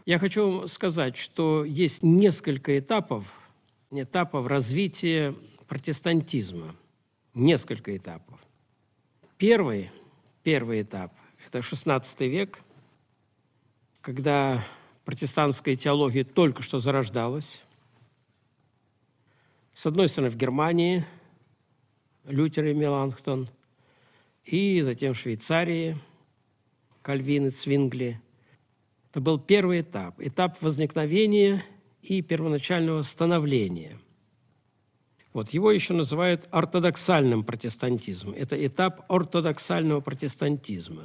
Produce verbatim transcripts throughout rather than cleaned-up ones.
Я хочу вам сказать, что есть несколько этапов, этапов развития протестантизма. Несколько этапов. Первый, первый этап – это шестнадцатый век, когда протестантская теология только что зарождалась. С одной стороны, в Германии Лютер и Меланхтон, и затем в Швейцарии Кальвин и Цвингли. Это был первый этап, этап возникновения и первоначального становления. Вот, его еще называют ортодоксальным протестантизмом. Это этап ортодоксального протестантизма.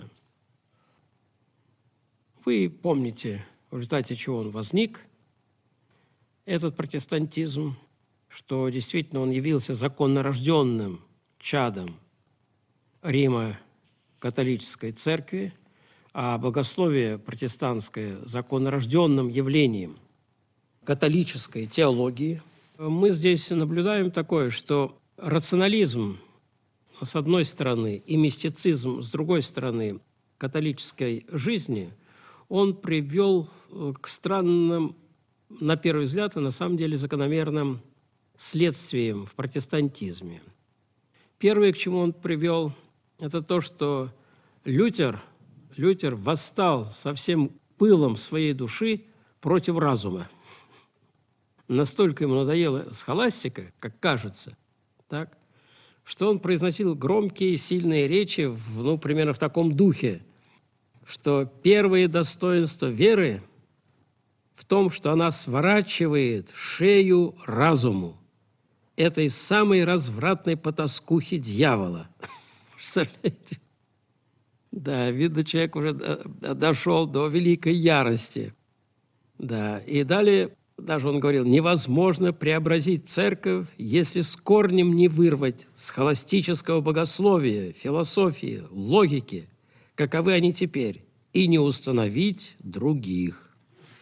Вы помните, в результате чего он возник, этот протестантизм, что действительно он явился законно рожденным чадом Рима католической церкви, а богословие протестантское законнорожденным явлением католической теологии. Мы здесь наблюдаем такое, что рационализм с одной стороны и мистицизм с другой стороны католической жизни, он привел к странным, на первый взгляд, и на самом деле закономерным следствиям в протестантизме. Первое, к чему он привел, это то, что Лютер, Лютер восстал со всем пылом своей души против разума. Настолько ему надоела схоластика, как кажется, так, что он произносил громкие, сильные речи, в, ну, примерно в таком духе, что первое достоинство веры в том, что она сворачивает шею разуму, этой самой развратной потаскухи дьявола. Представляете? Да, видно, человек уже дошел до великой ярости. Да, и далее, даже он говорил, невозможно преобразить церковь, если с корнем не вырвать схоластического богословия, философии, логики, каковы они теперь, и не установить других.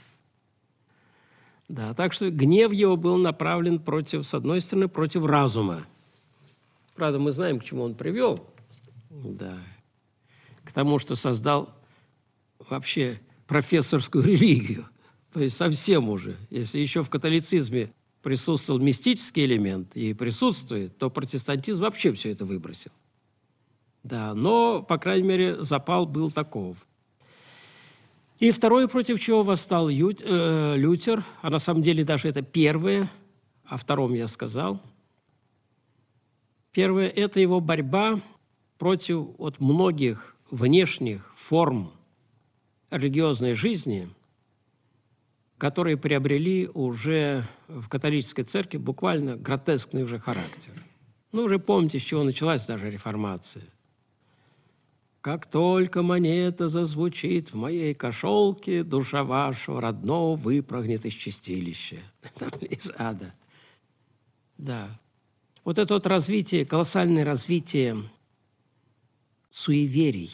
Да, так что гнев его был направлен против, с одной стороны, против разума. Правда, мы знаем, к чему он привел. Да. К тому, что создал вообще профессорскую религию. То есть совсем уже. Если еще в католицизме присутствовал мистический элемент и присутствует, то протестантизм вообще все это выбросил. Да, но, по крайней мере, запал был таков. И второе, против чего восстал Ю, э, Лютер, а на самом деле даже это первое, о втором я сказал. Первое – это его борьба против от многих внешних форм религиозной жизни, которые приобрели уже в католической церкви буквально гротескный уже характер. Ну, уже помните, с чего началась даже реформация. «Как только монета зазвучит в моей кошелке, душа вашего родного выпрыгнет из чистилища». Из ада. Да. Вот это вот развитие, колоссальное развитие суеверий,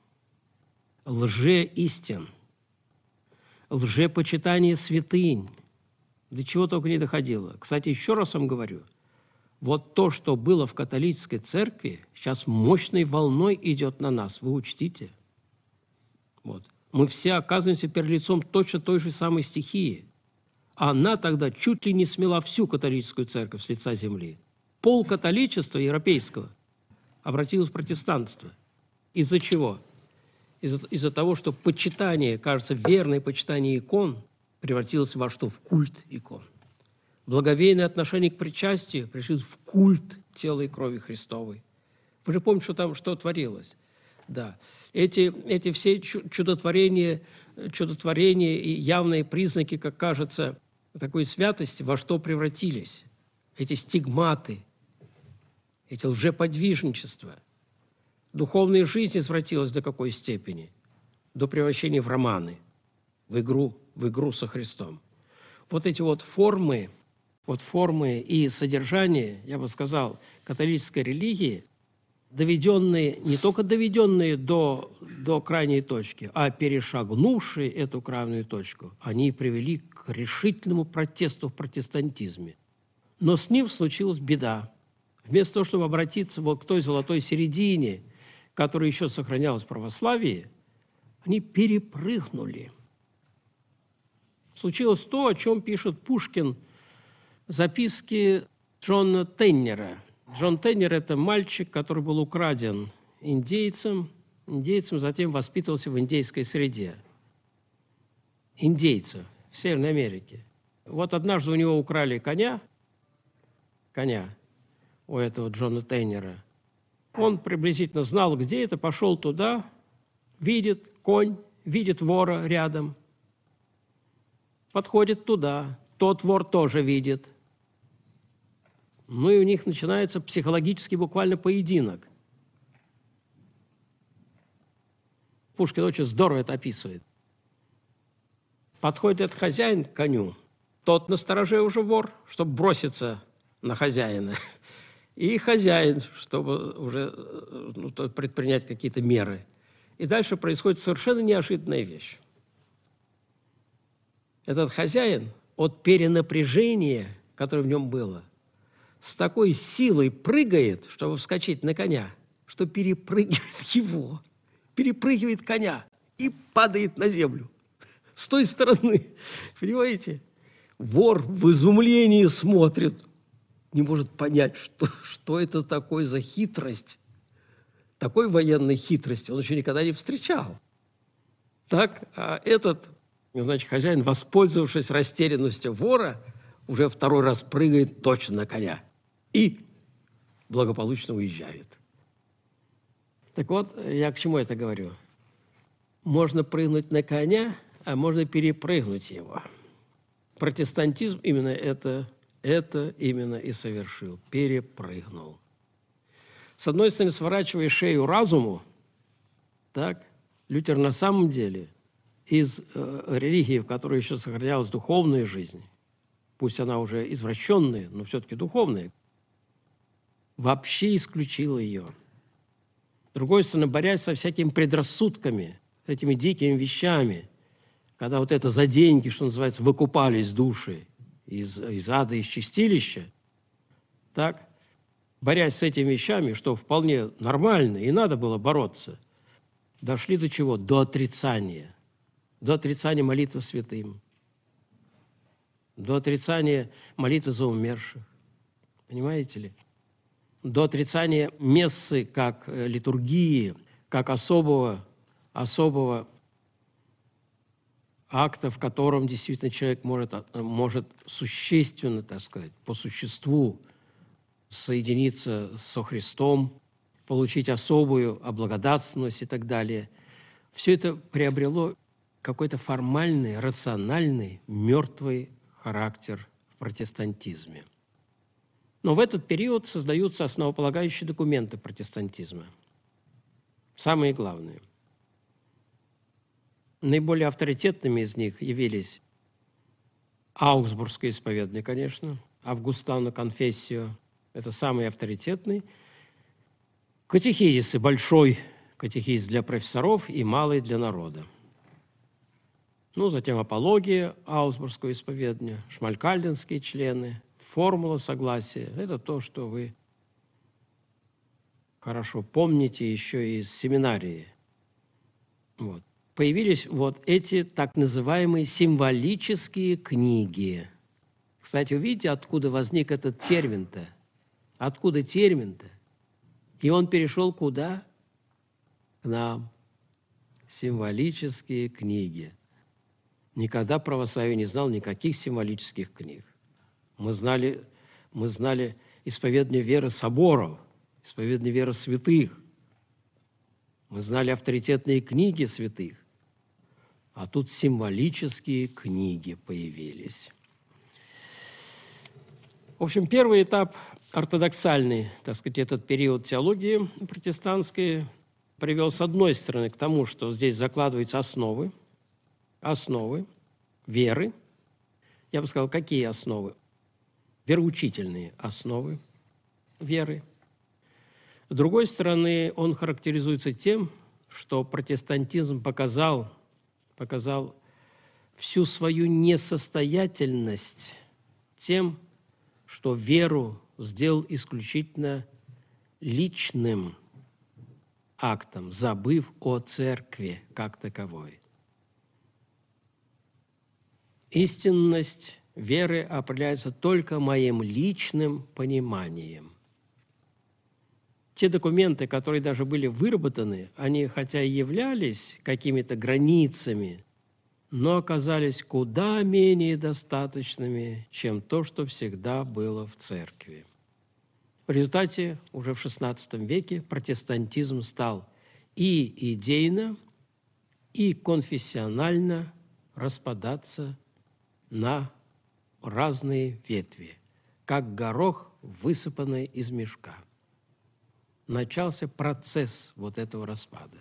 лжеистин, лжепочитание святынь, до чего только не доходило. Кстати, еще раз вам говорю, вот то, что было в католической церкви, сейчас мощной волной идет на нас, вы учтите. Вот. Мы все оказываемся перед лицом точно той же самой стихии. А она тогда чуть ли не смела всю католическую церковь с лица земли. Пол католичества европейского обратилось в протестантство. Из-за чего? Из-за, из-за того, что почитание, кажется, верное почитание икон превратилось во что? В культ икон. Благоговейное отношение к причастию превратилось в культ тела и крови Христовой. Вы же помните, что там что творилось? Да. Эти, эти все чудотворения, чудотворения и явные признаки, как кажется, такой святости, во что превратились? Эти стигматы, эти лжеподвижничества. Духовная жизнь извратилась до какой степени? До превращения в романы, в игру, в игру со Христом. Вот эти вот формы, вот формы и содержание, я бы сказал, католической религии, доведенные, не только доведенные до, до крайней точки, а перешагнувшие эту крайнюю точку, они привели к решительному протесту в протестантизме. Но с ним случилась беда. Вместо того, чтобы обратиться вот к той золотой середине, которая еще сохранялась в православии, они перепрыгнули случилось то, о чем пишет Пушкин в записке Джона Теннера. Джон Теннер – это мальчик, который был украден индейцем, индейцем затем воспитывался в индейской среде. Индейца в Северной Америке. Вот однажды у него украли коня, коня у этого Джона Теннера. Он приблизительно знал, где это, пошел туда, видит конь, видит вора рядом, подходит туда, тот вор тоже видит. Ну и у них начинается психологический буквально поединок. Пушкин очень здорово это описывает. Подходит этот хозяин к коню, тот настороже уже вор, чтобы броситься на хозяина. И хозяин, чтобы уже ну, предпринять какие-то меры. И дальше происходит совершенно неожиданная вещь. Этот хозяин от перенапряжения, которое в нем было, с такой силой прыгает, чтобы вскочить на коня, что перепрыгивает его, перепрыгивает коня и падает на землю. С той стороны, понимаете? Вор в изумлении смотрит, не может понять, что, что это такое за хитрость. Такой военной хитрости он еще никогда не встречал. Так, а этот, значит, хозяин, воспользовавшись растерянностью вора, уже второй раз прыгает точно на коня и благополучно уезжает. Так вот, я к чему это говорю? Можно прыгнуть на коня, а можно перепрыгнуть его. Протестантизм именно это, это именно и совершил. Перепрыгнул. С одной стороны, сворачивая шею разуму, так, Лютер на самом деле из э, религии, в которой еще сохранялась духовная жизнь, пусть она уже извращенная, но все-таки духовная, вообще исключил ее. С другой стороны, борясь со всякими предрассудками, с этими дикими вещами, когда вот это за деньги, что называется, выкупались души из, из ада, из чистилища, так, борясь с этими вещами, что вполне нормально, и надо было бороться, дошли до чего? До отрицания. До отрицания молитвы святым. До отрицания молитвы за умерших. Понимаете ли? До отрицания мессы как литургии, как особого, особого акта, в котором действительно человек может, может существенно, так сказать, по существу соединиться со Христом, получить особую облагодатственность и так далее. Все это приобрело какой-то формальный, рациональный, мертвый характер в протестантизме. Но в этот период создаются основополагающие документы протестантизма. Самые главные. Наиболее авторитетными из них явились Аугсбургское исповедание, конечно, Августана Конфессио, это самый авторитетный, катехизисы, большой катехизис для профессоров и малый для народа. Ну, затем апология Аугсбургского исповедания, шмалькальденские члены, формула согласия. Это то, что вы хорошо помните еще из семинарии. Вот. Появились вот эти так называемые символические книги. Кстати, увидите, откуда возник этот термин-то? Откуда термин-то? И он перешел куда? К нам. Символические книги. Никогда православие не знал никаких символических книг. Мы знали, мы знали исповедание веры соборов, исповедание веры святых. Мы знали авторитетные книги святых. А тут символические книги появились. В общем, первый этап ортодоксальный, так сказать, этот период теологии протестантской привел, с одной стороны, к тому, что здесь закладываются основы, основы веры. Я бы сказал, какие основы? Вероучительные основы веры. С другой стороны, он характеризуется тем, что протестантизм показал, показал всю свою несостоятельность тем, что веру сделал исключительно личным актом, забыв о церкви как таковой. Истинность веры определяется только моим личным пониманием. Те документы, которые даже были выработаны, они хотя и являлись какими-то границами, но оказались куда менее достаточными, чем то, что всегда было в церкви. В результате уже в шестнадцатом веке протестантизм стал и идейно, и конфессионально распадаться на разные ветви, как горох, высыпанный из мешка. Начался процесс вот этого распада.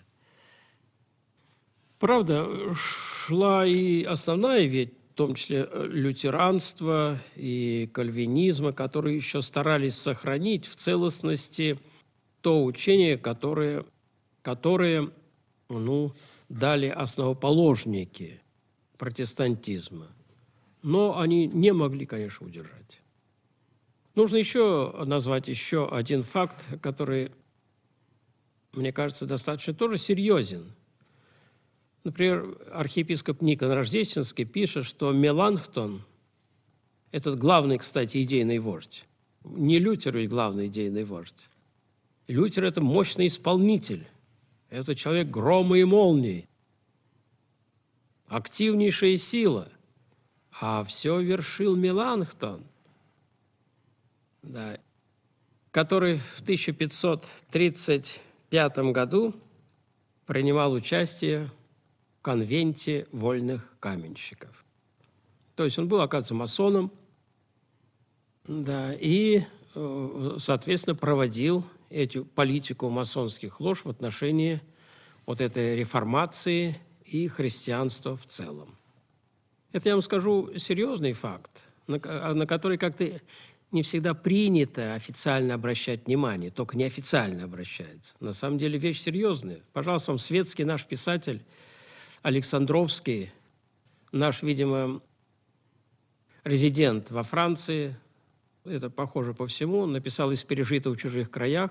Правда, шла и основная ветвь, в том числе лютеранства и кальвинизма, которые еще старались сохранить в целостности то учение, которое, которое ну, дали основоположники протестантизма. Но они не могли, конечно, удержать. Нужно еще назвать еще один факт, который, мне кажется, достаточно тоже серьезен. Например, архиепископ Никон Рождественский пишет, что Меланхтон, этот главный, кстати, идейный вождь, не Лютер ведь главный идейный вождь. Лютер – это мощный исполнитель, это человек грома и молнии, активнейшая сила, а все вершил Меланхтон, да, который в тысяча пятьсот тридцать пятом году принимал участие в конвенте вольных каменщиков. То есть он был, оказывается, масоном, да, и, соответственно, проводил эту политику масонских лож в отношении вот этой реформации и христианства в целом. Это, я вам скажу, серьезный факт, на, на который как-то не всегда принято официально обращать внимание, только неофициально обращается. На самом деле вещь серьезная. Пожалуйста, вам светский наш писатель Александровский, наш, видимо, резидент во Франции, это похоже по всему, он написал «Из пережитого в чужих краях».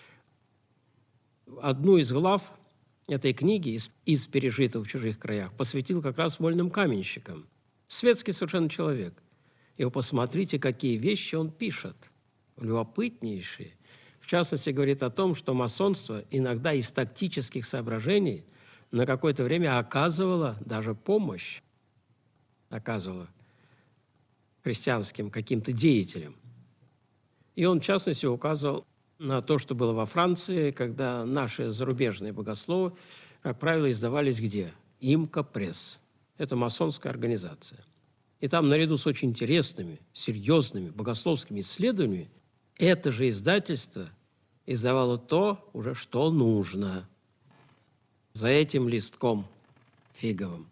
Одну из глав этой книги «Из, из пережитого в чужих краях» посвятил как раз вольным каменщикам. Светский совершенно человек. И вы посмотрите, какие вещи он пишет, любопытнейшие. В частности, говорит о том, что масонство иногда из тактических соображений на какое-то время оказывало даже помощь, оказывало христианским каким-то деятелям. И он, в частности, указывал на то, что было во Франции, когда наши зарубежные богословы, как правило, издавались где? Имка Пресс. Это масонская организация. И там, наряду с очень интересными, серьезными богословскими исследованиями, это же издательство издавало то, уже что нужно за этим листком фиговым.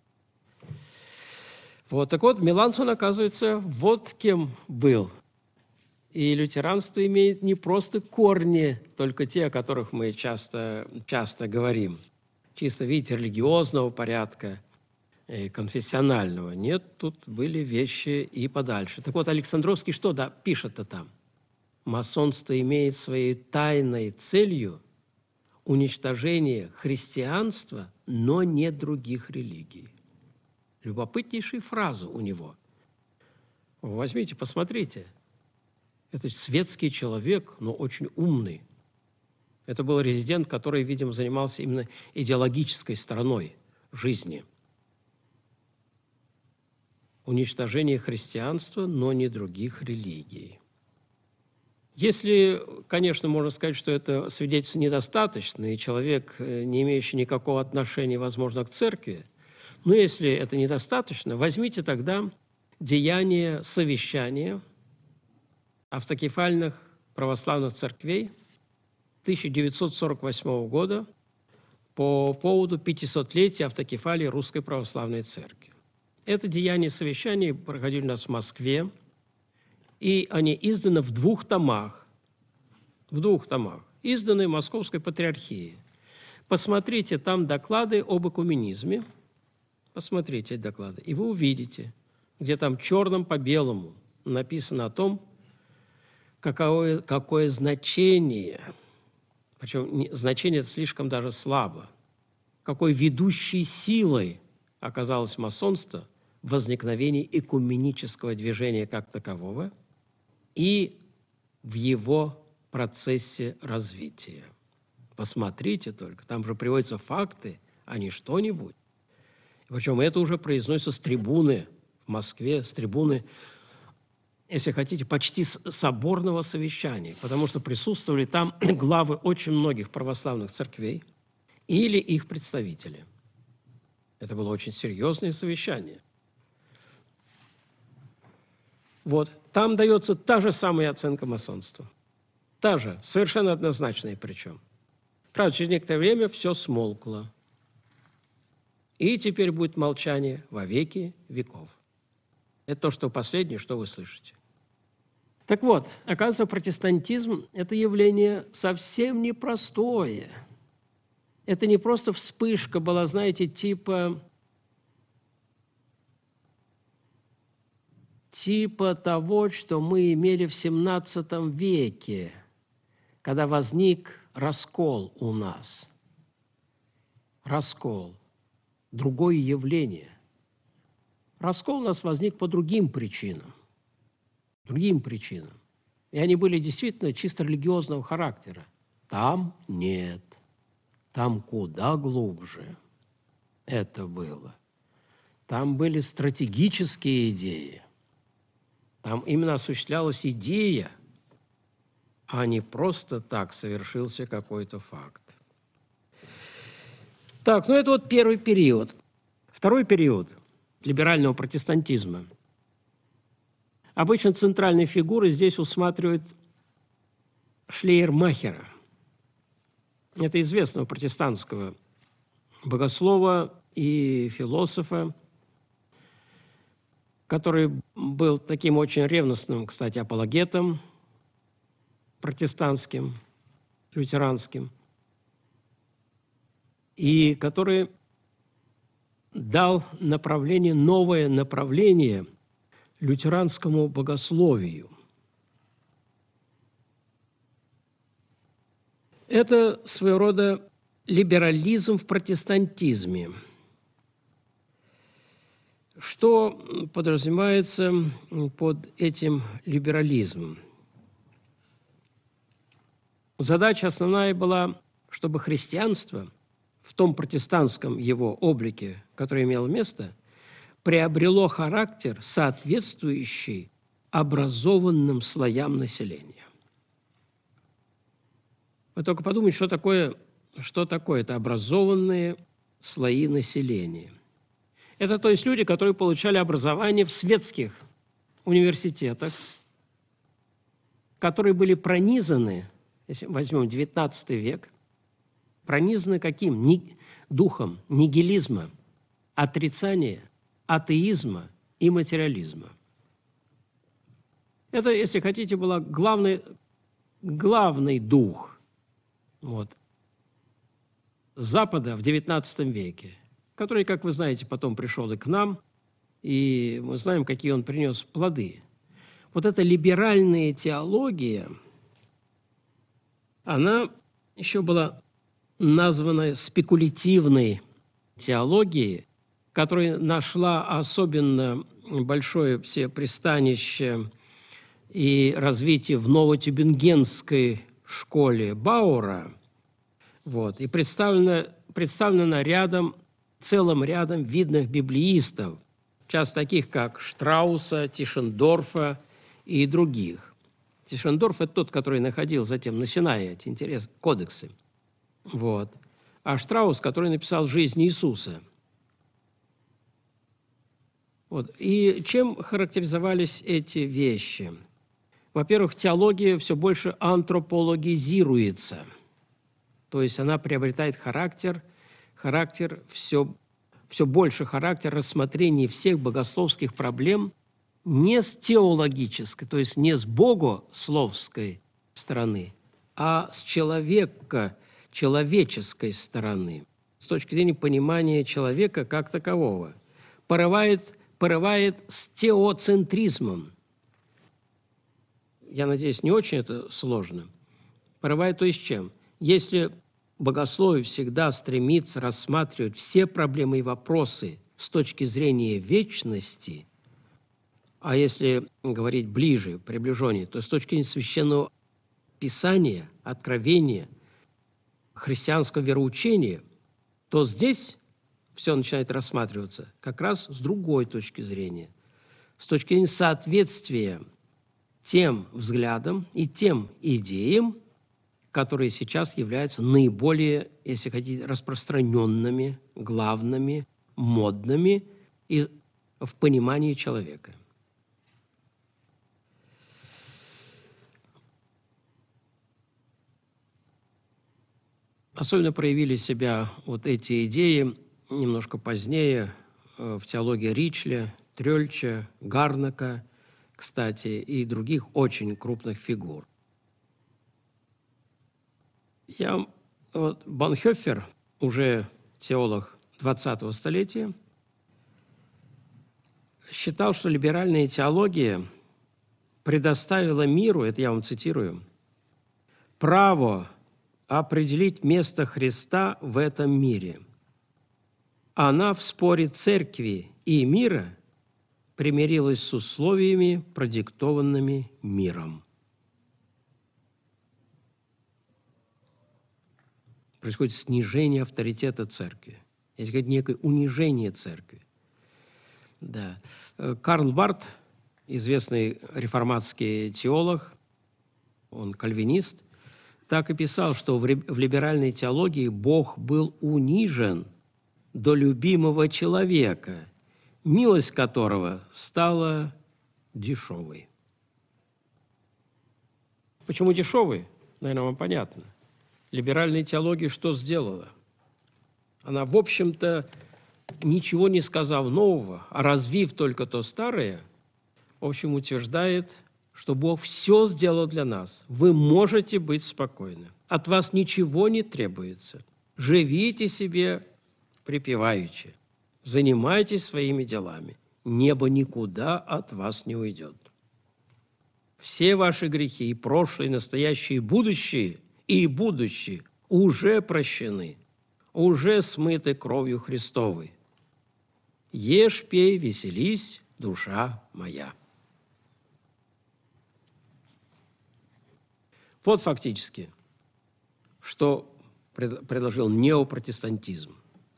Вот, так вот, Меланхтон, оказывается, вот кем был. И лютеранство имеет не просто корни, только те, о которых мы часто, часто говорим, чисто, видите, религиозного порядка, конфессионального. Нет, тут были вещи и подальше. Так вот, Александровский что да, пишет-то там? Масонство имеет своей тайной целью уничтожение христианства, но не других религий. Любопытнейшая фраза у него. Возьмите, посмотрите. Это светский человек, но очень умный. Это был резидент, который, видимо, занимался именно идеологической стороной жизни. Уничтожение христианства, но не других религий. Если, конечно, можно сказать, что это свидетельство недостаточно, и человек, не имеющий никакого отношения, возможно, к церкви, но если это недостаточно, возьмите тогда деяния совещания автокефальных православных церквей тысяча девятьсот сорок восьмого года по поводу пятисотлетия автокефалии Русской Православной Церкви. Это деяния совещаний проходили у нас в Москве, и они изданы в двух томах, в двух томах, изданы Московской Патриархией. Посмотрите там доклады об экуменизме, посмотрите эти доклады, и вы увидите, где там черным по белому написано о том, какое, какое значение, причем значение это слишком даже слабо, какой ведущей силой оказалось масонство возникновении экуменического движения как такового и в его процессе развития. Посмотрите только, там же приводятся факты, а не что-нибудь. Причем это уже произносится с трибуны в Москве, с трибуны, если хотите, почти с соборного совещания, потому что присутствовали там главы очень многих православных церквей или их представители. Это было очень серьезное совещание. Вот, там дается та же самая оценка масонства. Та же, совершенно однозначная причем. Правда, через некоторое время все смолкло. И теперь будет молчание во веки веков. Это то, что последнее, что вы слышите. Так вот, оказывается, протестантизм – это явление совсем непростое. Это не просто вспышка была, знаете, типа, типа того, что мы имели в семнадцатом веке, когда возник раскол у нас. Раскол. Другое явление. Раскол у нас возник по другим причинам. Другим причинам. И они были действительно чисто религиозного характера. Там нет. Там куда глубже это было. Там были стратегические идеи. Там именно осуществлялась идея, а не просто так совершился какой-то факт. Так, ну это вот первый период. Второй период либерального протестантизма. Обычно центральной фигурой здесь усматривают Шлейермахера. Это известного протестантского богослова и философа, который был таким очень ревностным, кстати, апологетом протестантским, лютеранским, и который дал направление, новое направление лютеранскому богословию. Это своего рода либерализм в протестантизме. Что подразумевается под этим либерализмом? Задача основная была, чтобы христианство в том протестантском его облике, который имел место, приобрело характер, соответствующий образованным слоям населения. Вы только подумайте, что такое, что такое это образованные слои населения. Это, то есть, люди, которые получали образование в светских университетах, которые были пронизаны, если возьмем девятнадцатый век, пронизаны каким? Ни, духом нигилизма, отрицания, атеизма и материализма. Это, если хотите, был главный, главный дух вот, Запада в девятнадцатом веке, который, как вы знаете, потом пришел и к нам, и мы знаем, какие он принес плоды. Вот эта либеральная теология, она еще была названа спекулятивной теологией, которая нашла особенно большое все пристанище и развитие в новотюбингенской школе Бауэра, вот, и представлена, представлена рядом, целым рядом видных библеистов, часто таких, как Штрауса, Тишендорфа и других. Тишендорф – это тот, который находил затем на Синае эти интересные кодексы. Вот. А Штраус, который написал «Жизнь Иисуса». Вот. И чем характеризовались эти вещи? Во-первых, теология все больше антропологизируется, то есть она приобретает характер, характер все, все больше характер рассмотрения всех богословских проблем не с теологической, то есть не с богословской стороны, а с человека, человеческой стороны, с точки зрения понимания человека как такового. Порывает, порывает с теоцентризмом. Я надеюсь, не очень это сложно. Порывает то есть чем? Если богословие всегда стремится рассматривать все проблемы и вопросы с точки зрения вечности, а если говорить ближе, приближеннее, то с точки зрения священного писания, откровения, христианского вероучения, то здесь все начинает рассматриваться как раз с другой точки зрения, с точки зрения соответствия тем взглядам и тем идеям, которые сейчас являются наиболее, если хотите, распространенными, главными, модными и в понимании человека. Особенно проявили себя вот эти идеи немножко позднее в теологии Ричля, Трёльча, Гарнака, кстати, и других очень крупных фигур. Я, вот, Бонхёфер, уже теолог двадцатого столетия, считал, что либеральная теология предоставила миру, это я вам цитирую, право определить место Христа в этом мире. Она в споре церкви и мира примирилась с условиями, продиктованными миром. Происходит снижение авторитета церкви. Есть сказать, некое унижение церкви. Да. Карл Барт, известный реформатский теолог, он кальвинист, так и писал, что в либеральной теологии Бог был унижен до любимого человека, милость которого стала дешевой. Почему дешевой? Наверное, вам понятно. Либеральная теология что сделала? Она, в общем-то, ничего не сказав нового, а развив только то старое, в общем, утверждает, что Бог все сделал для нас. Вы можете быть спокойны. От вас ничего не требуется. Живите себе припеваючи. Занимайтесь своими делами. Небо никуда от вас не уйдет. Все ваши грехи, и прошлые, и настоящие, и будущие, и будущие, уже прощены, уже смыты кровью Христовой. Ешь, пей, веселись, душа моя. Вот фактически, что предложил неопротестантизм.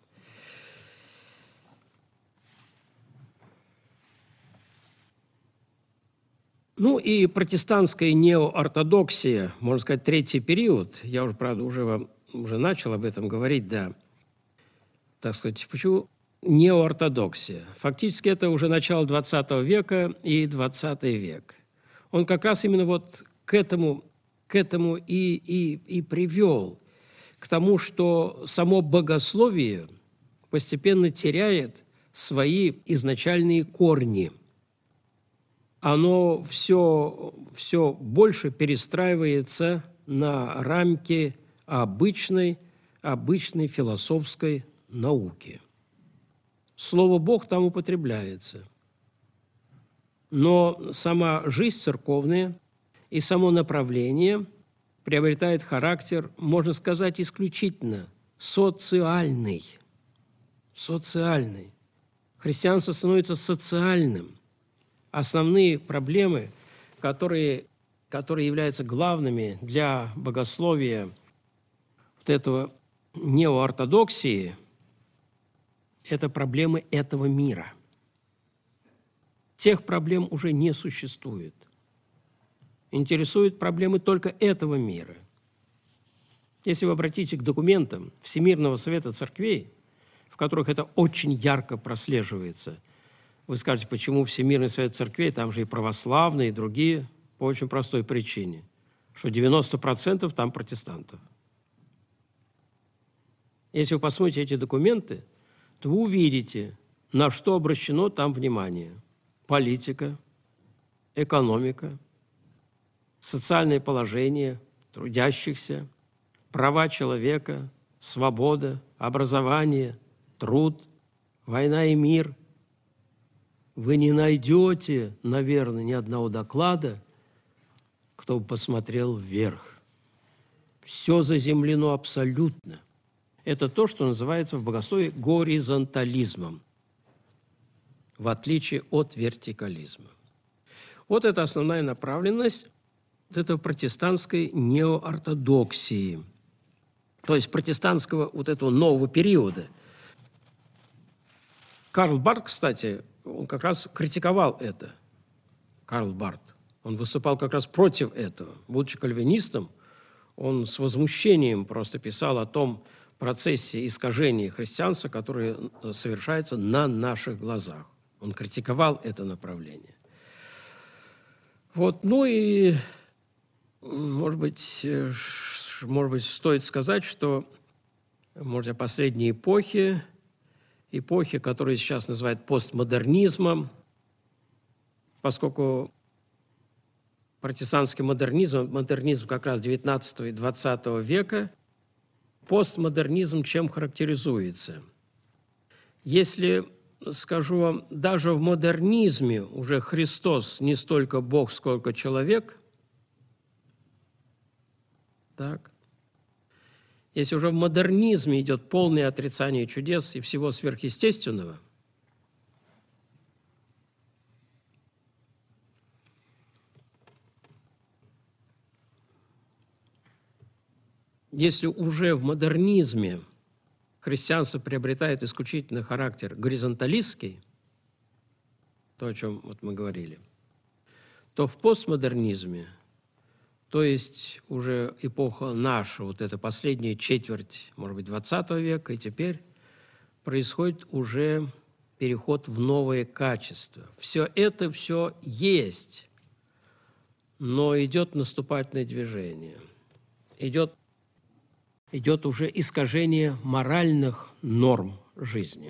Ну и протестантская неоортодоксия, можно сказать, третий период, я уже, правда, уже, вам, уже начал об этом говорить, да, так сказать, почему неоортодоксия? Фактически это уже начало двадцатого века и двадцатый век. Он как раз именно вот к этому, к этому и, и, и привел, к тому, что само богословие постепенно теряет свои изначальные корни. Оно все, все больше перестраивается на рамки обычной, обычной философской науки. Слово «Бог» там употребляется. Но сама жизнь церковная и само направление приобретает характер, можно сказать, исключительно социальный. Социальный. Христианство становится социальным. Основные проблемы, которые, которые являются главными для богословия вот этого неоортодоксии, это проблемы этого мира. Тех проблем уже не существует. Интересуют проблемы только этого мира. Если вы обратитесь к документам Всемирного Совета Церквей, в которых это очень ярко прослеживается, вы скажете, почему Всемирный Совет Церквей, там же и православные, и другие, по очень простой причине, что девяносто процентов там протестантов. Если вы посмотрите эти документы, то вы увидите, на что обращено там внимание. Политика, экономика, социальное положение трудящихся, права человека, свобода, образование, труд, война и мир. Вы не найдете, наверное, ни одного доклада, кто бы посмотрел вверх. Все заземлено абсолютно. Это то, что называется в богословии горизонтализмом. в отличие от вертикализма. Вот это основная направленность вот этого протестантской неоортодоксии, то есть протестантского вот этого нового периода. Карл Барт, кстати, он как раз критиковал это. Карл Барт. Он выступал как раз против этого. Будучи кальвинистом, он с возмущением просто писал о том процессе искажения христианства, которое совершается на наших глазах. Он критиковал это направление. Вот, ну и, может быть, может быть, стоит сказать, что, может, о последней эпохе, эпохе, которую сейчас называют постмодернизмом, поскольку протестантский модернизм, модернизм как раз девятнадцатого и двадцатого века, постмодернизм чем характеризуется? Если, скажу вам, даже в модернизме уже Христос не столько Бог, сколько человек, так, если уже в модернизме идет полное отрицание чудес и всего сверхъестественного, если уже в модернизме христианство приобретает исключительно характер горизонталистский, то, о чем вот мы говорили, то в постмодернизме, то есть уже эпоха наша, вот эта последняя четверть, может быть, двадцатого века, и теперь происходит уже переход в новые качества. Все это все есть, но идет наступательное движение, идет идет уже искажение моральных норм жизни.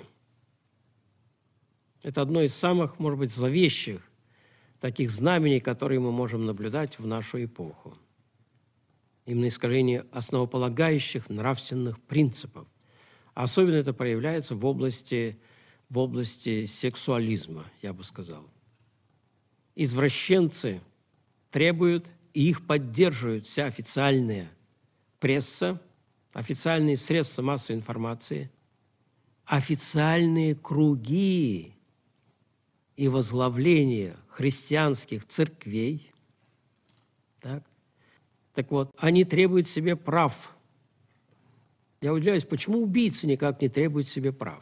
Это одно из самых, может быть, зловещих таких знамений, которые мы можем наблюдать в нашу эпоху. Именно искажение основополагающих нравственных принципов. Особенно это проявляется в области, в области сексуализма, я бы сказал. Извращенцы требуют, и их поддерживают вся официальная пресса, официальные средства массовой информации, официальные круги и возглавление христианских церквей. Так? Так вот, они требуют себе прав. Я удивляюсь, почему убийцы никак не требуют себе прав?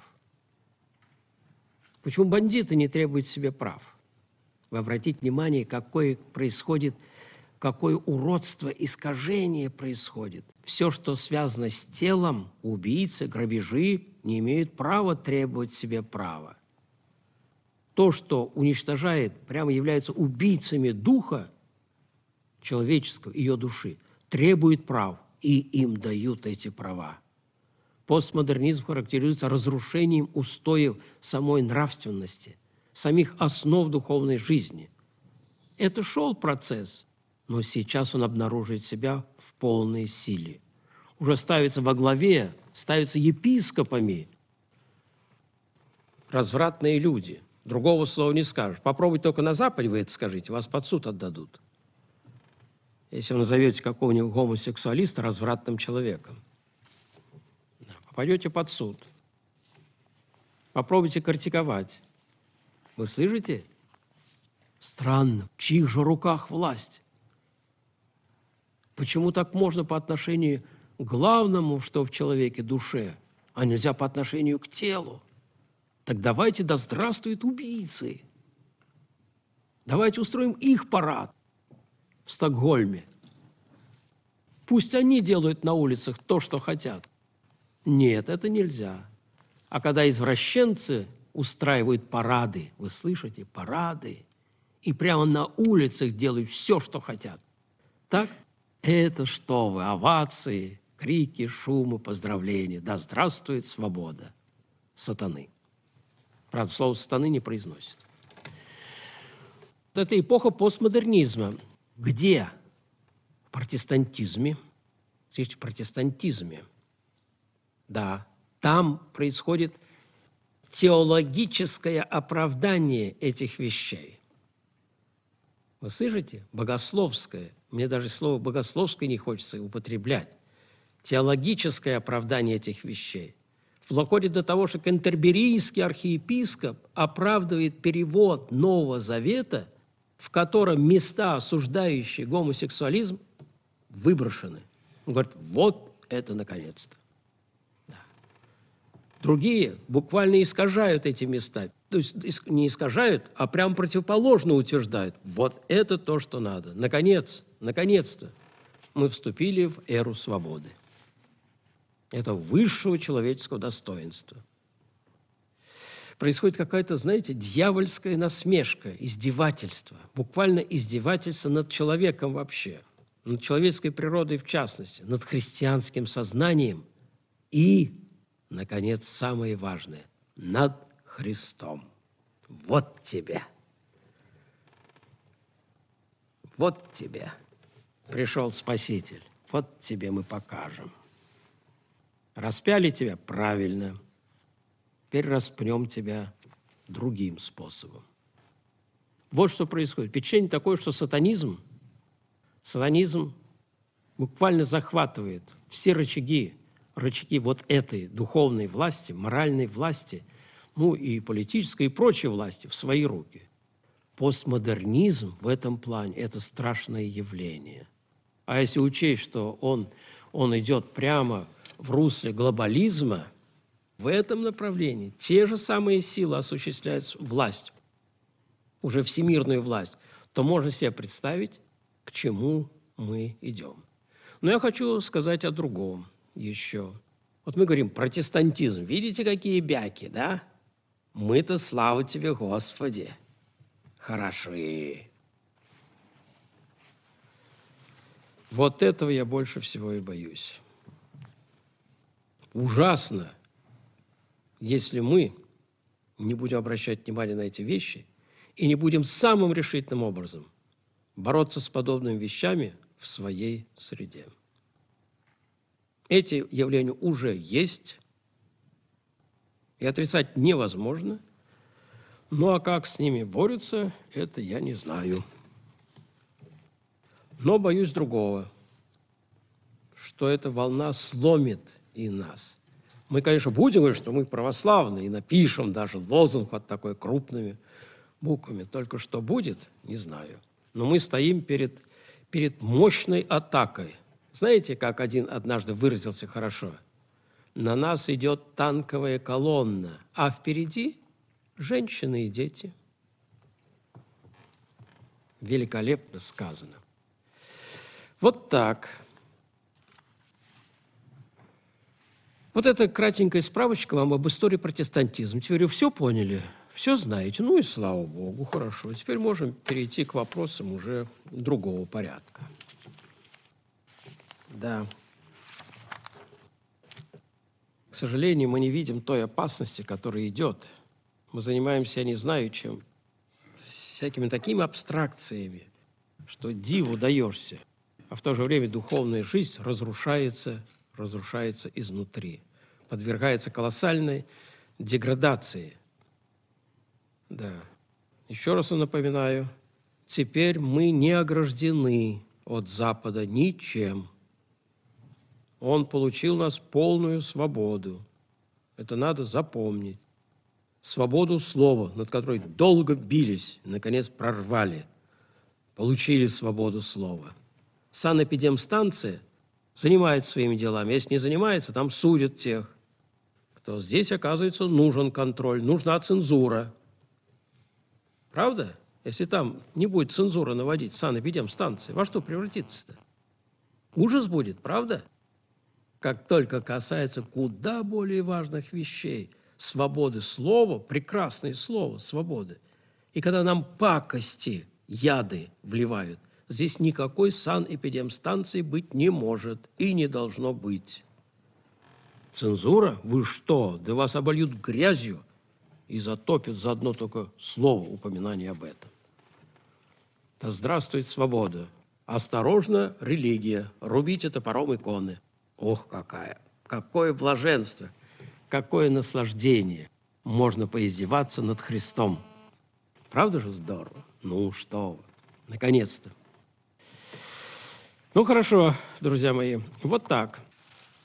Почему бандиты не требуют себе прав? Вы обратите внимание, какое происходит какое уродство, искажение происходит. Все, что связано с телом, убийцы, грабежи, не имеют права требовать себе права. То, что уничтожает, прямо является убийцами духа человеческого, ее души, требует прав, и им дают эти права. Постмодернизм характеризуется разрушением устоев самой нравственности, самих основ духовной жизни. Это шел процесс, но сейчас он обнаруживает себя в полной силе. Уже ставится во главе, ставятся епископами развратные люди. Другого слова не скажешь. Попробуйте только на Западе вы это скажите, вас под суд отдадут. Если вы назовете какого-нибудь гомосексуалиста развратным человеком, попадете под суд. Попробуйте критиковать. Вы слышите? Странно, в чьих же руках власть? Почему так можно по отношению к главному, что в человеке, душе, а нельзя по отношению к телу? Так давайте, да здравствуют убийцы. Давайте устроим их парад в Стокгольме. Пусть они делают на улицах то, что хотят. Нет, это нельзя. А когда извращенцы устраивают парады, вы слышите, парады, и прямо на улицах делают все, что хотят, так? Это что вы, овации, крики, шумы, поздравления. Да здравствует свобода сатаны. Правда, слово сатаны не произносит. Это эпоха постмодернизма. Где? В протестантизме. Слышите, в протестантизме. Да, там происходит теологическое оправдание этих вещей. Вы слышите? Богословское. Мне даже слово «богословское» не хочется употреблять. Теологическое оправдание этих вещей. доходит до того, что кентерберийский архиепископ оправдывает перевод Нового Завета, в котором места, осуждающие гомосексуализм, выброшены. Он говорит, вот это наконец-то. Да. Другие буквально искажают эти места. То есть не искажают, а прям противоположно утверждают. Вот это то, что надо. Наконец, наконец-то мы вступили в эру свободы. Это высшего человеческого достоинства. Происходит какая-то, знаете, дьявольская насмешка, издевательство. Буквально издевательство над человеком вообще, над человеческой природой в частности, над христианским сознанием и, наконец, самое важное, над Христом. Вот тебе. Вот тебе пришел Спаситель. Вот тебе мы покажем. Распяли тебя правильно. Теперь распнем тебя другим способом. Вот что происходит. Впечатление такое, что сатанизм, сатанизм буквально захватывает все рычаги, рычаги вот этой духовной власти, моральной власти, ну и политической, и прочей власти в свои руки. Постмодернизм в этом плане – это страшное явление. А если учесть, что он, он идет прямо в русле глобализма, в этом направлении те же самые силы осуществляют власть, уже всемирную власть, то можно себе представить, к чему мы идем. Но я хочу сказать о другом еще. Вот мы говорим протестантизм. Видите, какие бяки, да? Мы-то, слава тебе, Господи, хороши. Вот этого я больше всего и боюсь. Ужасно, если мы не будем обращать внимание на эти вещи и не будем самым решительным образом бороться с подобными вещами в своей среде. Эти явления уже есть, и отрицать невозможно. Ну, а как с ними борются, это я не знаю. Но боюсь другого, что эта волна сломит и нас. Мы, конечно, будем говорить, что мы православные, и напишем даже лозунг вот такой крупными буквами. Только что будет, не знаю. Но мы стоим перед, перед мощной атакой. Знаете, как один однажды выразился хорошо? На нас идет танковая колонна, а впереди женщины и дети. Великолепно сказано. Вот так. Вот эта кратенькая справочка вам об истории протестантизма. Теперь вы все поняли, все знаете. Ну и слава Богу, хорошо. Теперь можем перейти к вопросам уже другого порядка. Да. К сожалению, мы не видим той опасности, которая идет. Мы занимаемся, я не знаю чем, всякими такими абстракциями, что диву даешься. А в то же время духовная жизнь разрушается, разрушается изнутри, подвергается колоссальной деградации. Да. Еще раз напоминаю, теперь мы не ограждены от Запада ничем. Он получил нас полную свободу. Это надо запомнить. Свободу слова, над которой долго бились, наконец прорвали. Получили свободу слова. Санэпидемстанция занимается своими делами. Если не занимается, там судят тех, кто здесь, оказывается, нужен контроль, нужна цензура. Правда? Если там не будет цензура наводить санэпидемстанции, во что превратится-то? Ужас будет, правда? Как только касается куда более важных вещей, свободы слова, прекрасное слово, свободы, и когда нам пакости, яды вливают, здесь никакой санэпидемстанции быть не может и не должно быть. Цензура? Вы что? Да вас обольют грязью и затопят за одно только слово, упоминание об этом. Да здравствует свобода! Осторожно, религия, рубите топором иконы. Ох, какая! Какое блаженство! Какое наслаждение! Можно поиздеваться над Христом. Правда же здорово? Ну что вы, наконец-то. Ну, хорошо, друзья мои, вот так.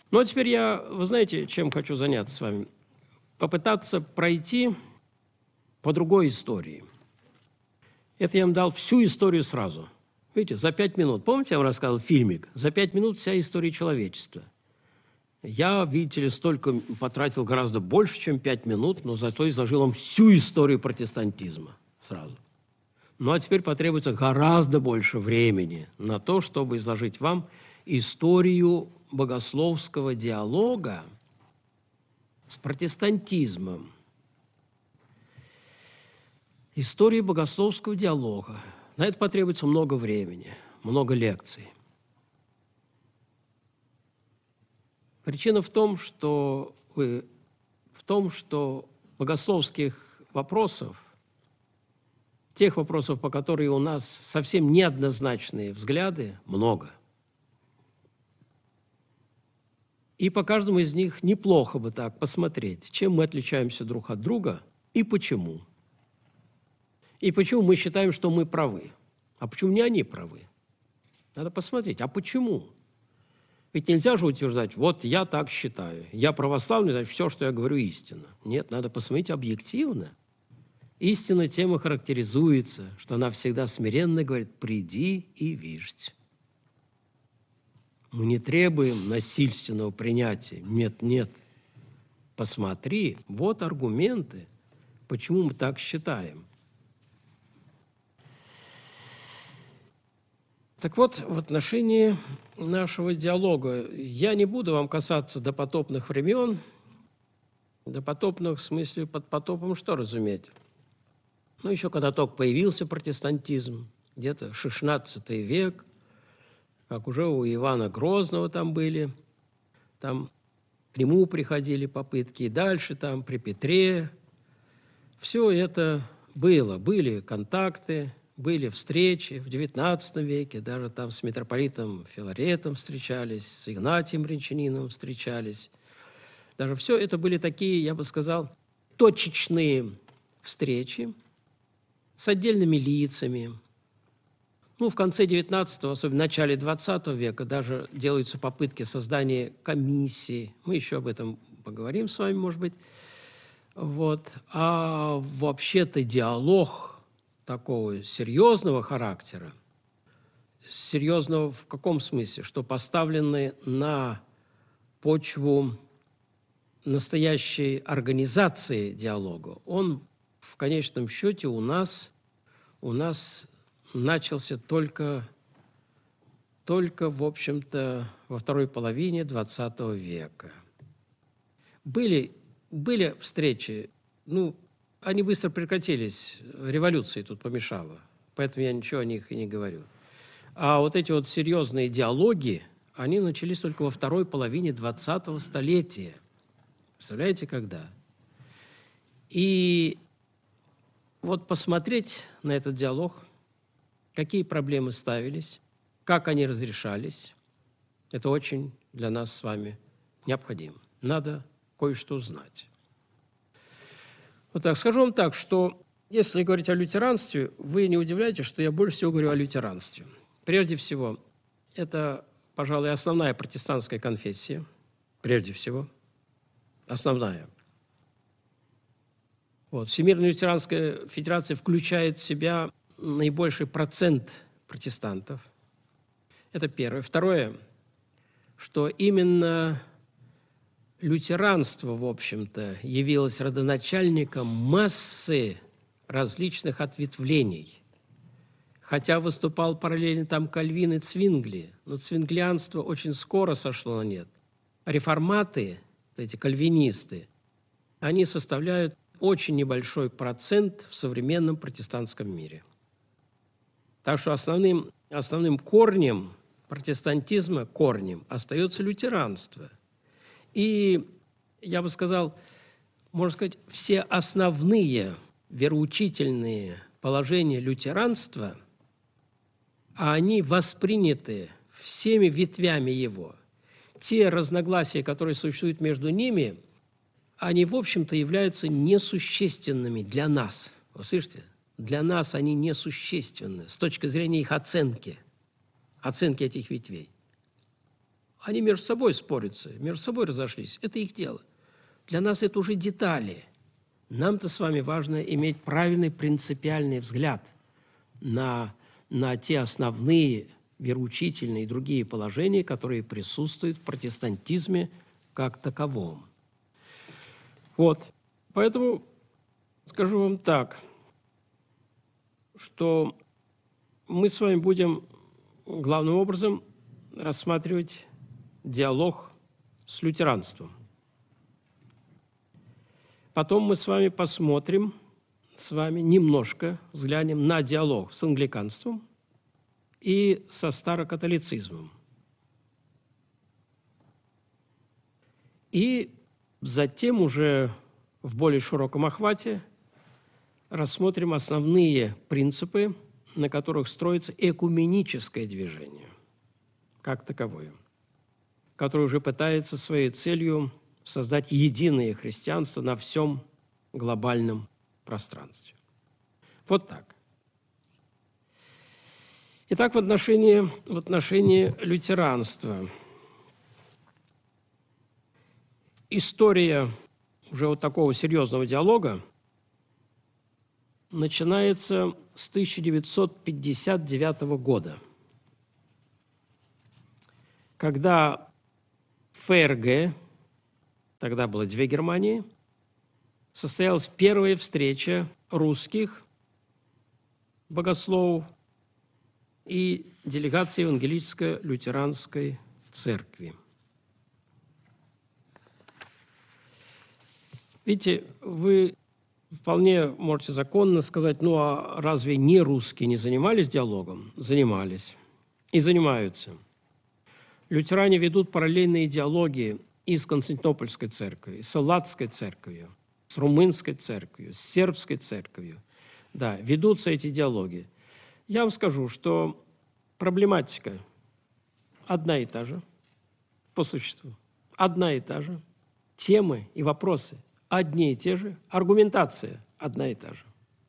Ну, а теперь я, вы знаете, чем хочу заняться с вами? Попытаться пройти по другой истории. Это я вам дал всю историю сразу. Видите, за пять минут. Помните, я вам рассказывал фильмик? За пять минут вся история человечества. Я, видите ли, столько потратил гораздо больше, чем пять минут, но зато изложил вам всю историю протестантизма сразу. Ну, а теперь потребуется гораздо больше времени на то, чтобы изложить вам историю богословского диалога с протестантизмом. История богословского диалога. На это потребуется много времени, много лекций. Причина в том, что вы, в том, что богословских вопросов, тех вопросов, по которым у нас совсем неоднозначные взгляды, много. И по каждому из них неплохо бы так посмотреть, чем мы отличаемся друг от друга и почему. И почему мы считаем, что мы правы. А почему не они правы? Надо посмотреть, а почему? Ведь нельзя же утверждать, вот я так считаю, я православный, значит, все, что я говорю, истина. Нет, надо посмотреть объективно. Истина тем и характеризуется, что она всегда смиренно говорит «приди и виждь». Мы не требуем насильственного принятия. Нет, нет. Посмотри, вот аргументы, почему мы так считаем. Так вот, в отношении нашего диалога я не буду вам касаться допотопных времен. Допотопных в смысле под потопом что разуметь? Ну, еще когда только появился протестантизм, где-то шестнадцатый век, как уже у Ивана Грозного там были, там к нему приходили попытки, и дальше там при Петре. Все это было, были контакты, были встречи в девятнадцатом веке, даже там с митрополитом Филаретом встречались, с Игнатием Брянчанином встречались. Даже все это были такие, я бы сказал, точечные встречи с отдельными лицами. Ну, в конце девятнадцатого, особенно в начале двадцатого века, даже делаются попытки создания комиссии. Мы еще об этом поговорим с вами, может быть. Вот. А вообще-то диалог такого серьезного характера, серьезного в каком смысле? Что поставленный на почву настоящей организации диалога, он в конечном счете у нас, у нас начался только, только, в общем-то, во второй половине двадцатого века. Были, были встречи, ну, они быстро прекратились, революция тут помешала, поэтому я ничего о них и не говорю. А вот эти вот серьезные диалоги, они начались только во второй половине двадцатого столетия. Представляете, когда? И вот посмотреть на этот диалог, какие проблемы ставились, как они разрешались, это очень для нас с вами необходимо. Надо кое-что знать. Вот так, скажу вам так, что если говорить о лютеранстве, вы не удивляйтесь, что я больше всего говорю о лютеранстве. Прежде всего, это, пожалуй, основная протестантская конфессия, прежде всего, основная. Вот. Всемирная лютеранская федерация включает в себя наибольший процент протестантов. Это первое. Второе, что именно лютеранство, в общем-то, явилось родоначальником массы различных ответвлений. Хотя выступал параллельно там Кальвин и Цвингли, но цвинглианство очень скоро сошло на нет. Реформаты, эти кальвинисты, они составляют очень небольшой процент в современном протестантском мире. Так что основным, основным корнем протестантизма, корнем, остается лютеранство. И, я бы сказал, можно сказать, все основные вероучительные положения лютеранства, они восприняты всеми ветвями его. Те разногласия, которые существуют между ними, они, в общем-то, являются несущественными для нас. Вы слышите? Для нас они несущественны с точки зрения их оценки, оценки этих ветвей. Они между собой спорятся, между собой разошлись. Это их дело. Для нас это уже детали. Нам-то с вами важно иметь правильный принципиальный взгляд на, на те основные вероучительные и другие положения, которые присутствуют в протестантизме как таковом. Вот. Поэтому скажу вам так, что мы с вами будем главным образом рассматривать диалог с лютеранством. Потом мы с вами посмотрим, с вами немножко взглянем на диалог с англиканством и со старокатолицизмом. И затем уже в более широком охвате рассмотрим основные принципы, на которых строится экуменическое движение, как таковое, которое уже пытается своей целью создать единое христианство на всем глобальном пространстве. Вот так. Итак, в отношении, в отношении лютеранства. История уже вот такого серьезного диалога начинается с тысяча девятьсот пятьдесят девятого года, когда в ФРГ, тогда было две Германии, состоялась первая встреча русских богословов и делегации Евангелической лютеранской церкви. Видите, вы вполне можете законно сказать, ну а разве не русские не занимались диалогом? Занимались и занимаются. Лютеране ведут параллельные диалоги и с Константинопольской церковью, и с Элладской церковью, с Румынской церковью, с Сербской церковью. Да, ведутся эти диалоги. Я вам скажу, что проблематика одна и та же, по существу, одна и та же, темы и вопросы одни и те же, аргументация одна и та же.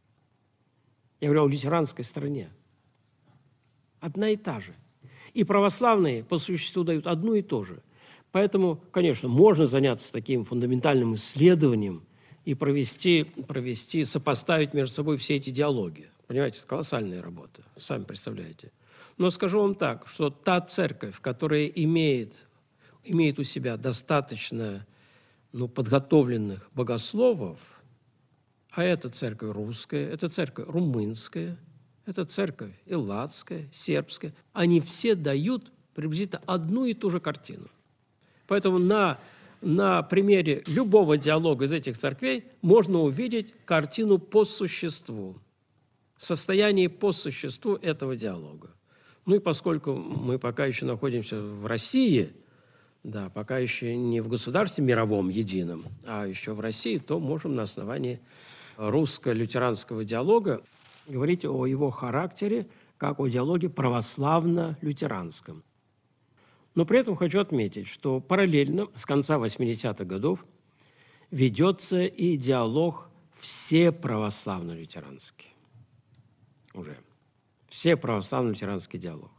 Я говорю о лютеранской стороне. Одна и та же. И православные по существу дают одно и то же. Поэтому, конечно, можно заняться таким фундаментальным исследованием и провести, провести, сопоставить между собой все эти диалоги. Понимаете, это колоссальная работа, сами представляете. Но скажу вам так, что та церковь, которая имеет, имеет у себя достаточно ну, подготовленных богословов, а это церковь русская, это церковь румынская, это церковь элладская, сербская, они все дают приблизительно одну и ту же картину. Поэтому на, на примере любого диалога из этих церквей можно увидеть картину по существу, состояние по существу этого диалога. Ну и поскольку мы пока еще находимся в России, да, пока еще не в государстве мировом едином, а еще в России, то можем на основании русско-лютеранского диалога говорить о его характере, как о диалоге православно-лютеранском. Но при этом хочу отметить, что параллельно с конца восьмидесятых годов ведется и диалог всеправославно-лютеранский. Уже. Всеправославно-лютеранский диалог.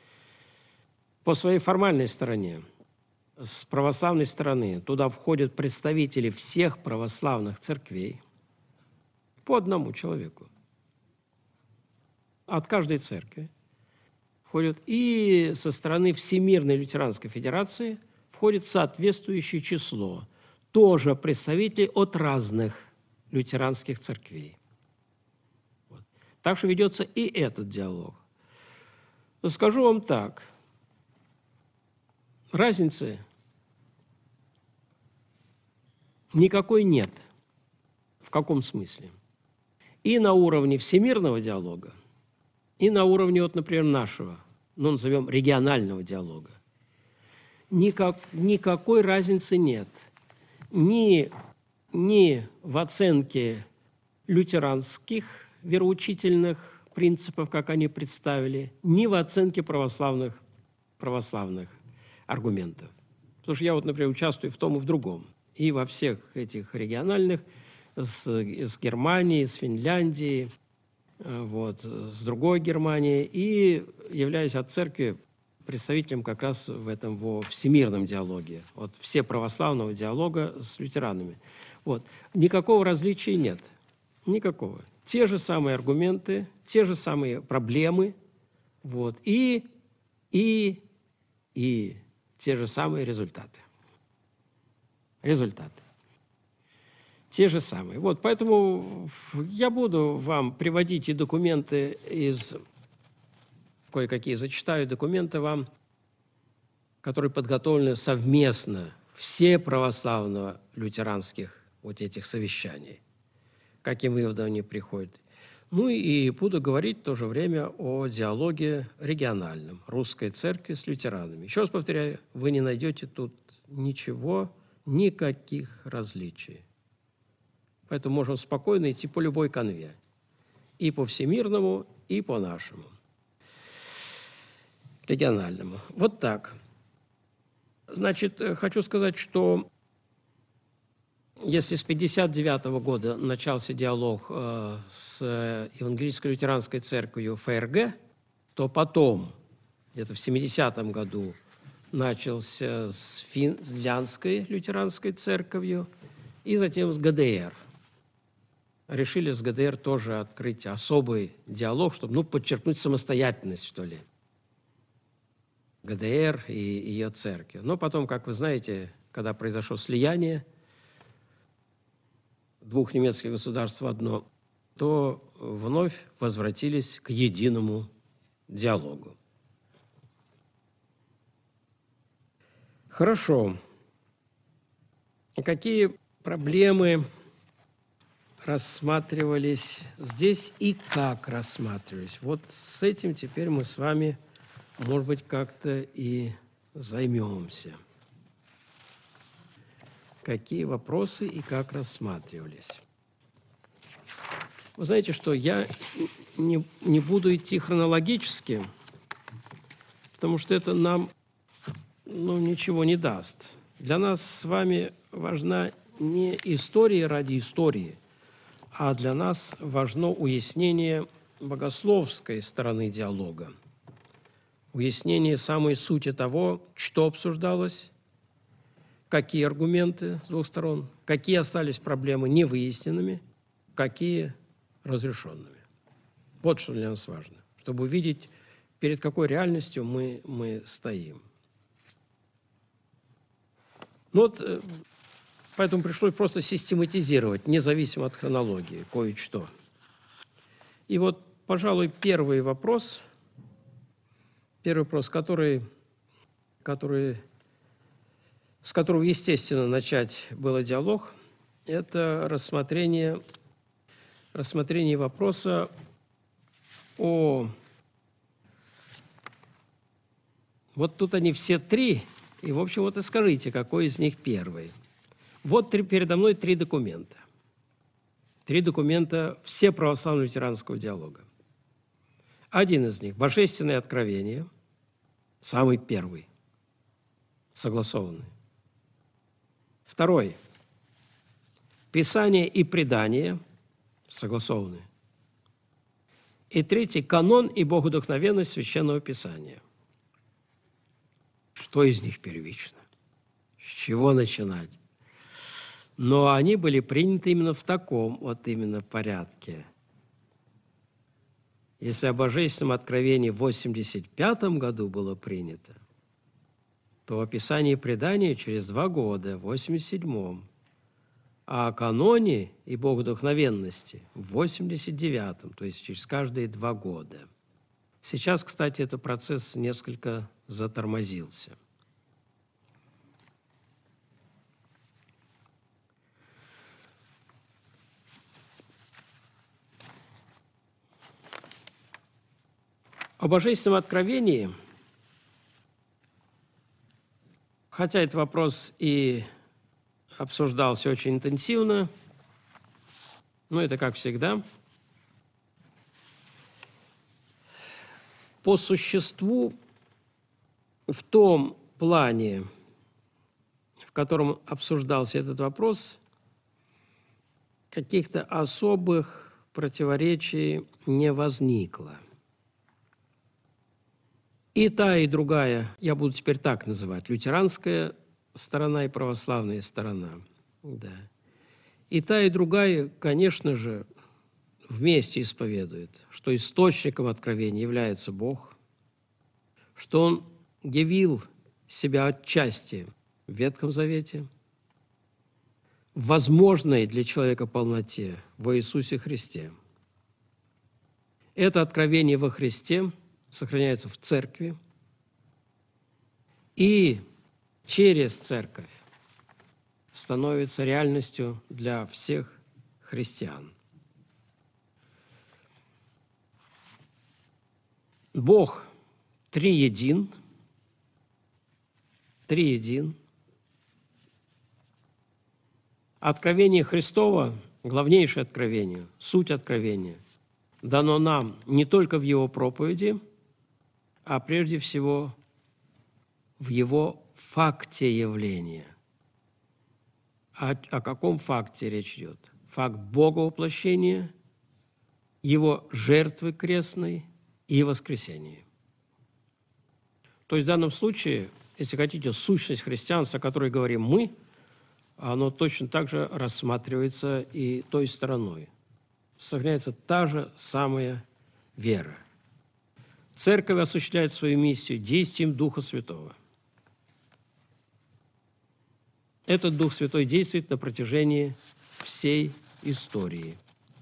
По своей формальной стороне, с православной стороны, туда входят представители всех православных церквей по одному человеку. От каждой церкви входят и со стороны Всемирной лютеранской федерации входит соответствующее число, тоже представителей от разных лютеранских церквей. Вот. Так что ведется и этот диалог. Но скажу вам так, разницы никакой нет. В каком смысле? И на уровне всемирного диалога, и на уровне, вот, например, нашего, ну, назовем, регионального диалога. Никак, никакой разницы нет. Ни, ни в оценке лютеранских вероучительных принципов, как они представили, ни в оценке православных, православных аргументов. Потому что я, вот, например, участвую в том и в другом. И во всех этих региональных, с, с Германией, с Финляндией, вот, с другой Германией, и являюсь от церкви представителем как раз в этом во всемирном диалоге, вот все православного диалога с лютеранами. Вот. Никакого различия нет. Никакого. Те же самые аргументы, те же самые проблемы, вот, и, и, и те же самые результаты. Результаты. Те же самые. Вот, поэтому я буду вам приводить и документы из... Кое-какие зачитаю документы вам, которые подготовлены совместно все православно-лютеранских вот этих совещаний, каким выводам они приходят. Ну и буду говорить в то же время о диалоге региональном русской церкви с лютеранами. Еще раз повторяю, вы не найдете тут ничего, никаких различий. Поэтому можем спокойно идти по любой канве. И по всемирному, и по нашему. Региональному. Вот так. Значит, хочу сказать, что если с пятьдесят девятого года начался диалог э, с Евангелической лютеранской церковью ФРГ, то потом, где-то в семидесятом году, начался с Финляндской лютеранской церковью и затем с ГДР. Решили с ГДР тоже открыть особый диалог, чтобы, ну, подчеркнуть самостоятельность, что ли, ГДР и ее церкви. Но потом, как вы знаете, когда произошло слияние двух немецких государств в одно, то вновь возвратились к единому диалогу. Хорошо. Какие проблемы рассматривались здесь и как рассматривались? Вот с этим теперь мы с вами, может быть, как-то и займемся. Какие вопросы и как рассматривались? Вы знаете, что я не, не буду идти хронологически, потому что это нам, ну, ничего не даст. Для нас с вами важна не история ради истории, а для нас важно уяснение богословской стороны диалога, уяснение самой сути того, что обсуждалось, какие аргументы с двух сторон, какие остались проблемы невыясненными, какие разрешенными. Вот что для нас важно, чтобы увидеть, перед какой реальностью мы, мы стоим. Ну вот, поэтому пришлось просто систематизировать, независимо от хронологии, кое-что. И вот, пожалуй, первый вопрос, первый вопрос, который, который, с которого, естественно, начать был диалог, это рассмотрение, рассмотрение вопроса о... Вот тут они все три, и, в общем, вот и скажите, какой из них первый. Вот три, передо мной три документа. Три документа все православно-лютеранского диалога. Один из них – Божественное откровение, самый первый, согласованный. Второй – Писание и предание, согласованные. И третий – канон и богодухновенность Священного Писания. Что из них первично? С чего начинать? Но они были приняты именно в таком вот именно порядке. Если о Божественном откровении в восемьдесят пятом году было принято, то о Писании и предании через два года, в восемьдесят седьмом, а о каноне и богодухновенности в восемьдесят девятом, то есть через каждые два года. Сейчас, кстати, этот процесс несколько затормозился. О Божественном откровении, хотя этот вопрос и обсуждался очень интенсивно, но это как всегда, по существу в том плане, в котором обсуждался этот вопрос, каких-то особых противоречий не возникло. И та, и другая, я буду теперь так называть, лютеранская сторона и православная сторона. Да. И та, и другая, конечно же, вместе исповедует, что источником откровения является Бог, что Он явил себя отчасти в Ветхом Завете, в возможной для человека полноте во Иисусе Христе. Это откровение во Христе сохраняется в Церкви, и через Церковь становится реальностью для всех христиан. Бог триедин, триедин. Откровение Христово, главнейшее откровение, суть откровения, дано нам не только в Его проповеди, а прежде всего в Его факте явления. О, о каком факте речь идет? Факт Боговоплощения, Его жертвы крестной и воскресения. То есть в данном случае, если хотите, сущность христианства, о которой говорим мы, оно точно так же рассматривается и той стороной. Сохраняется та же самая вера. Церковь осуществляет свою миссию действием Духа Святого. Этот Дух Святой действует на протяжении всей истории.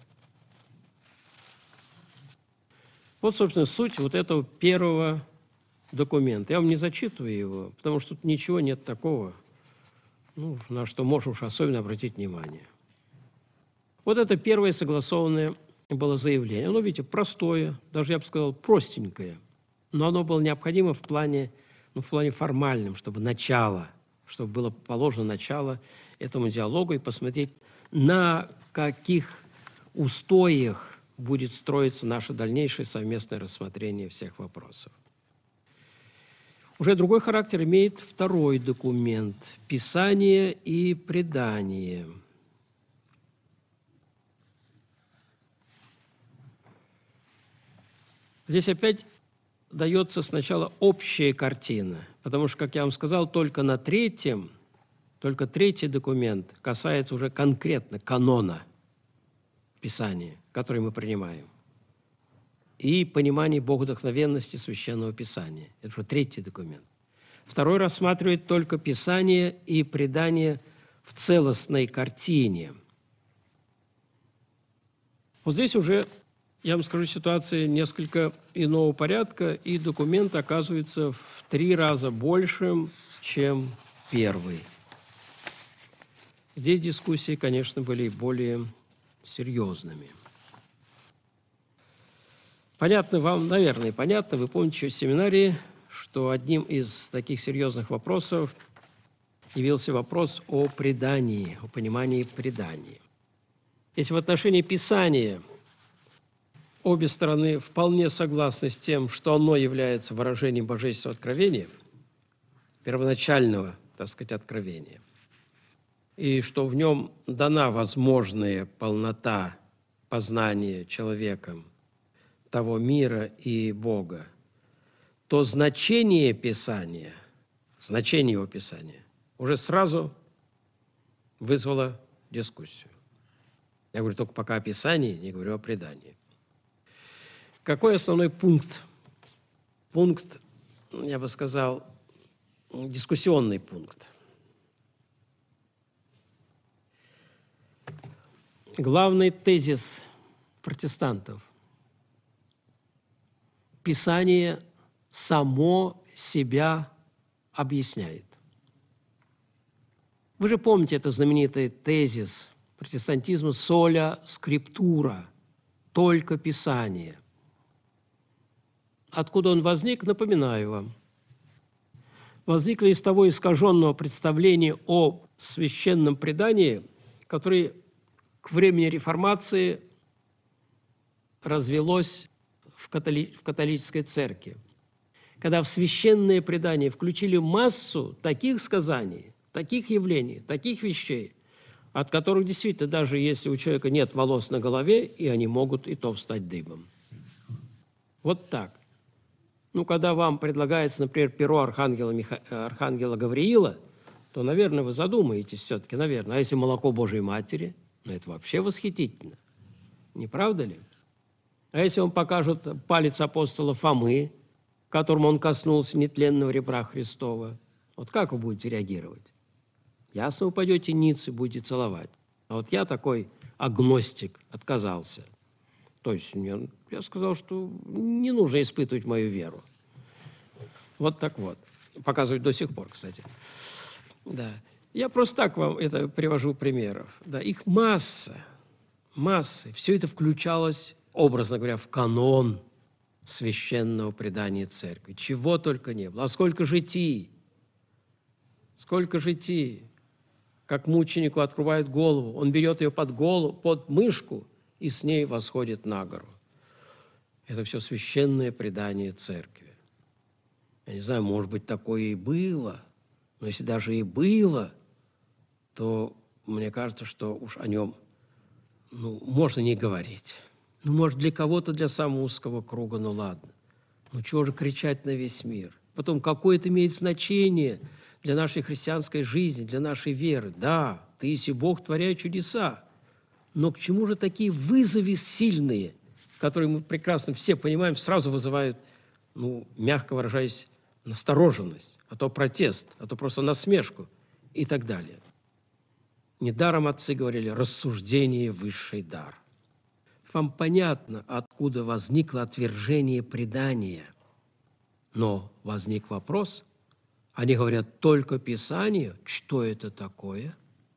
Вот, собственно, суть вот этого первого документа. Я вам не зачитываю его, потому что тут ничего нет такого, ну, на что можно уж особенно обратить внимание. Вот это первое согласованное было заявление. Оно, видите, простое, даже, я бы сказал, простенькое, но оно было необходимо в плане, ну, в плане формальном, чтобы начало, чтобы было положено начало этому диалогу и посмотреть, на каких устоях будет строиться наше дальнейшее совместное рассмотрение всех вопросов. Уже другой характер имеет второй документ – Писание и предание. Здесь опять дается сначала общая картина, потому что, как я вам сказал, только на третьем, только третий документ касается уже конкретно канона Писания, который мы принимаем, и понимание богодухновенности Священного Писания. Это уже третий документ. Второй рассматривает только Писание и предание в целостной картине. Вот здесь уже, я вам скажу, ситуация несколько иного порядка, и документ оказывается в три раза большим, чем первый. Здесь дискуссии, конечно, были более серьезными. Понятно вам, наверное, понятно, вы помните еще в семинарии, что одним из таких серьезных вопросов явился вопрос о предании, о понимании предания. Если в отношении Писания обе стороны вполне согласны с тем, что оно является выражением божественного откровения, первоначального, так сказать, откровения, и что в нем дана возможная полнота познания человеком того мира и Бога, то значение Писания, значение его Писания уже сразу вызвало дискуссию. Я говорю только пока о Писании, не говорю о предании. Какой основной пункт? Пункт, я бы сказал, дискуссионный пункт. Главный тезис протестантов – Писание само себя объясняет. Вы же помните это знаменитый тезис протестантизма «соля скриптура», только Писание. Откуда он возник, напоминаю вам. Возникло из того искаженного представления о священном предании, которое к времени реформации развелось в, католи... в католической церкви, когда в священное предание включили массу таких сказаний, таких явлений, таких вещей, от которых действительно, даже если у человека нет волос на голове, и они могут и то встать дыбом. Вот так. Ну, когда вам предлагается, например, перо архангела, Миха... архангела Гавриила, то, наверное, вы задумаетесь все-таки, наверное. А если молоко Божьей Матери, ну, это вообще восхитительно. Не правда ли? А если вам покажут палец апостола Фомы, которым он коснулся нетленного ребра Христова, вот как вы будете реагировать? Ясно, вы пойдете ниц и будете целовать. А вот я такой агностик, отказался. То есть мне, я сказал, что не нужно испытывать мою веру. Вот так вот. Показывать до сих пор, кстати. Да. Я просто так вам это привожу примеров. Да, их масса, массы. Все это включалось, образно говоря, в канон священного предания церкви. Чего только не было. А сколько житий, сколько житий. Как мученику открывают голову, он берет ее под голову, под мышку и с ней восходит на гору. Это все священное предание церкви. Я не знаю, может быть, такое и было, но если даже и было, то мне кажется, что уж о нем ну, можно не говорить. Ну, может, для кого-то, для самого узкого круга, ну ладно. Ну, чего же кричать на весь мир? Потом, какое это имеет значение для нашей христианской жизни, для нашей веры? Да, ты есть и Бог, творяя чудеса. Но к чему же такие вызовы сильные, которые мы прекрасно все понимаем, сразу вызывают, ну, мягко выражаясь, настороженность, а то протест, а то просто насмешку и так далее. Недаром отцы говорили «рассуждение – высший дар». Вам понятно, откуда возникло отвержение предания. Но возник вопрос, они говорят только Писанию, что это такое?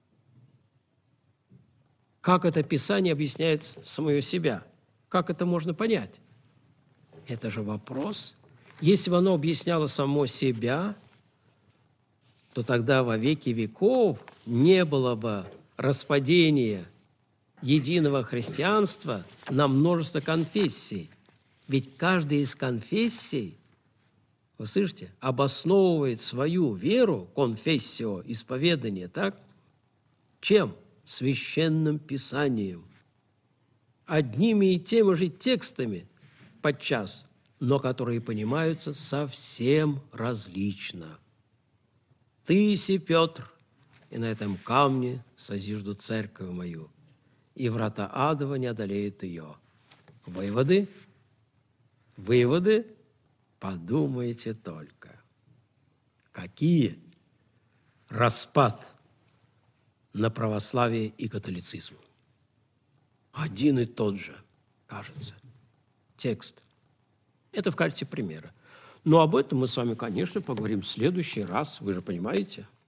Как это Писание объясняет самое себя? Как это можно понять? Это же вопрос. Если бы оно объясняло само себя, то тогда во веки веков не было бы распадения единого христианства на множество конфессий. Ведь каждая из конфессий, вы слышите, обосновывает свою веру, конфессио, исповедание, так? Чем? Священным Писанием. Одними и теми же текстами подчас, но которые понимаются совсем различно. Ты си, Петр, и на этом камне созижду церковь мою, и врата адова не одолеют ее. Выводы? Выводы? Подумайте только. Какие? Распад на православие и католицизм. Один и тот же, кажется, текст. Это в качестве примера. Но об этом мы с вами, конечно, поговорим в следующий раз, вы же понимаете.